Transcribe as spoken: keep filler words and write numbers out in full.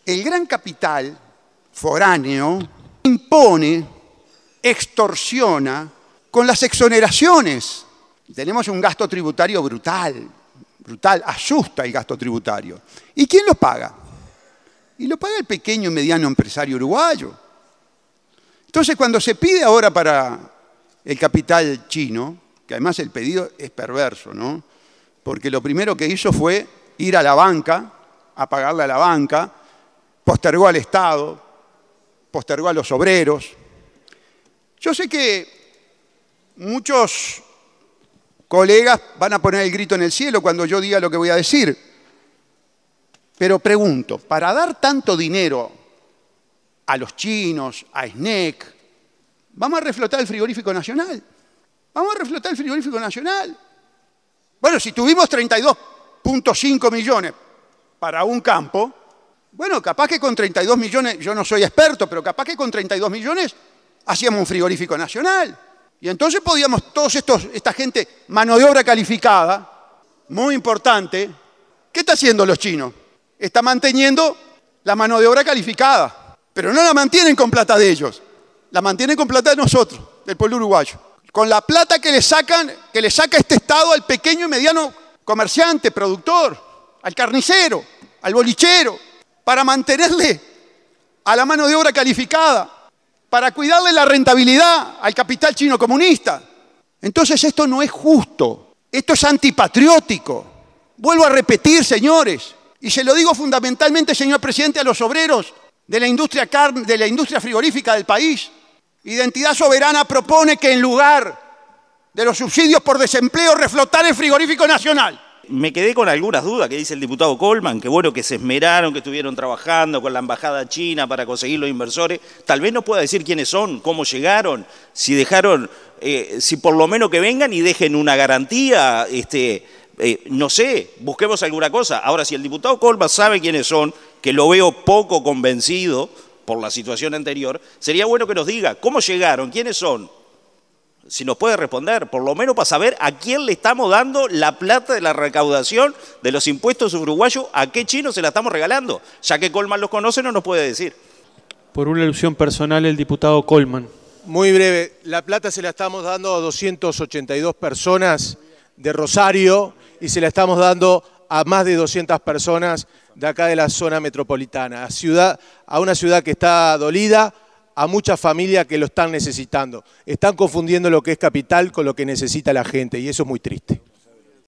El gran capital foráneo impone, extorsiona con las exoneraciones. Tenemos un gasto tributario brutal, brutal, asusta el gasto tributario. ¿Y quién lo paga? Y lo paga el pequeño y mediano empresario uruguayo. Entonces, cuando se pide ahora para el capital chino, que además el pedido es perverso, ¿no? Porque lo primero que hizo fue ir a la banca, a pagarle a la banca, postergó al Estado, postergó a los obreros. Yo sé que muchos colegas van a poner el grito en el cielo cuando yo diga lo que voy a decir. Pero pregunto, para dar tanto dinero a los chinos, a S N E C, ¿vamos a reflotar el frigorífico nacional? ¿Vamos a reflotar el frigorífico nacional? Bueno, si tuvimos treinta y dos punto cinco millones para un campo, bueno, capaz que con treinta y dos millones, yo no soy experto, pero capaz que con treinta y dos millones hacíamos un frigorífico nacional. Y entonces podíamos, todos estos, esta gente, mano de obra calificada, muy importante, ¿qué está haciendo los chinos? Está manteniendo la mano de obra calificada, pero no la mantienen con plata de ellos, la mantienen con plata de nosotros, del pueblo uruguayo. Con la plata que le sacan, que le saca este Estado al pequeño y mediano comerciante, productor, al carnicero, al bolichero, para mantenerle a la mano de obra calificada, para cuidarle la rentabilidad al capital chino comunista. Entonces esto no es justo, esto es antipatriótico. Vuelvo a repetir, señores, y se lo digo fundamentalmente, señor presidente, a los obreros de la industria carne, de la industria frigorífica del país. Identidad Soberana propone que en lugar de los subsidios por desempleo, reflotar el frigorífico nacional. Me quedé con algunas dudas que dice el diputado Colman, que bueno, que se esmeraron, que estuvieron trabajando con la embajada china para conseguir los inversores. Tal vez nos pueda decir quiénes son, cómo llegaron, si dejaron, eh, si por lo menos que vengan y dejen una garantía, este, eh, no sé, busquemos alguna cosa. Ahora, si el diputado Colman sabe quiénes son, que lo veo poco convencido por la situación anterior, sería bueno que nos diga cómo llegaron, quiénes son. Si nos puede responder, por lo menos para saber a quién le estamos dando la plata de la recaudación de los impuestos uruguayos, a qué chinos se la estamos regalando. Ya que Colman los conoce, no nos puede decir. Por una alusión personal, el diputado Colman. Muy breve, la plata se la estamos dando a doscientas ochenta y dos personas de Rosario y se la estamos dando a más de doscientas personas de acá de la zona metropolitana, a, ciudad, a una ciudad que está dolida, a muchas familias que lo están necesitando. Están confundiendo lo que es capital con lo que necesita la gente y eso es muy triste.